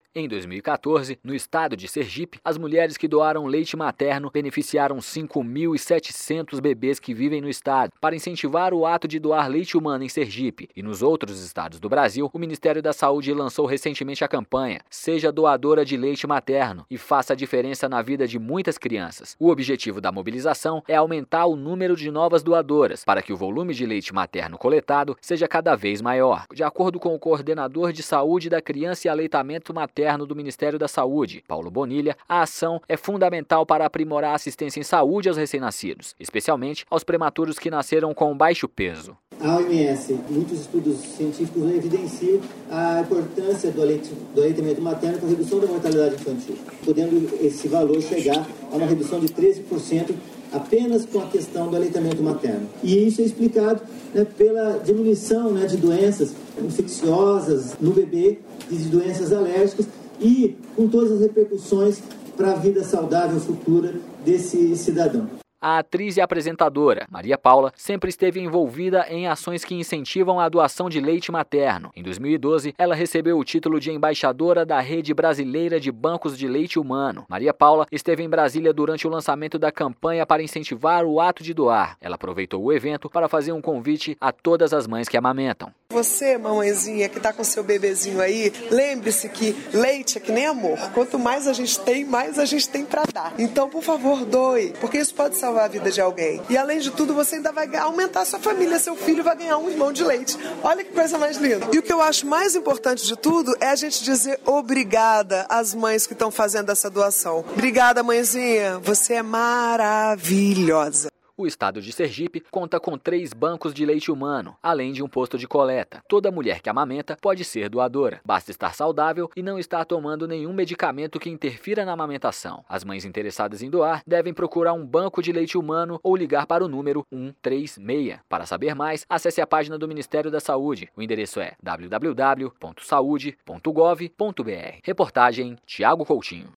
Em 2014, no estado de Sergipe, as mulheres que doaram leite materno beneficiaram 5.700 bebês que vivem no estado. Para incentivar o ato de doar leite humano em Sergipe e nos outros estados do Brasil, o Ministério da Saúde lançou recentemente a campanha Seja Doadora de Leite Materno e faça a diferença na vida de muitas crianças. O objetivo da mobilização é aumentar o número de novas doadoras, para que o volume de leite materno coletado seja cada vez maior. De acordo com o coordenador de saúde da criança e aleitamento materno do Ministério da Saúde, Paulo Bonilha, a ação é fundamental para aprimorar a assistência em saúde aos recém-nascidos, especialmente aos prematuros que nasceram com baixo peso. A OMS, muitos estudos científicos evidenciam a importância do aleitamento materno para a redução da mortalidade infantil, podendo esse valor chegar a uma redução de 13% apenas com a questão do aleitamento materno. E isso é explicado pela diminuição de doenças infecciosas no bebê, de doenças alérgicas e com todas as repercussões para a vida saudável futura desse cidadão. A atriz e apresentadora Maria Paula sempre esteve envolvida em ações que incentivam a doação de leite materno. Em 2012, ela recebeu o título de embaixadora da Rede Brasileira de Bancos de Leite Humano. Maria Paula esteve em Brasília durante o lançamento da campanha para incentivar o ato de doar. Ela aproveitou o evento para fazer um convite a todas as mães que amamentam. Você, mamãezinha, que está com seu bebezinho aí, lembre-se que leite é que nem amor. Quanto mais a gente tem para dar. Então, por favor, doe, porque isso pode salvar a vida de alguém. E além de tudo, você ainda vai aumentar a sua família, seu filho vai ganhar um irmão de leite. Olha que coisa mais linda. E o que eu acho mais importante de tudo é a gente dizer obrigada às mães que estão fazendo essa doação. Obrigada, mãezinha, você é maravilhosa. O estado de Sergipe conta com 3 bancos de leite humano, além de um posto de coleta. Toda mulher que amamenta pode ser doadora. Basta estar saudável e não estar tomando nenhum medicamento que interfira na amamentação. As mães interessadas em doar devem procurar um banco de leite humano ou ligar para o número 136. Para saber mais, acesse a página do Ministério da Saúde. O endereço é www.saude.gov.br. Reportagem Tiago Coutinho.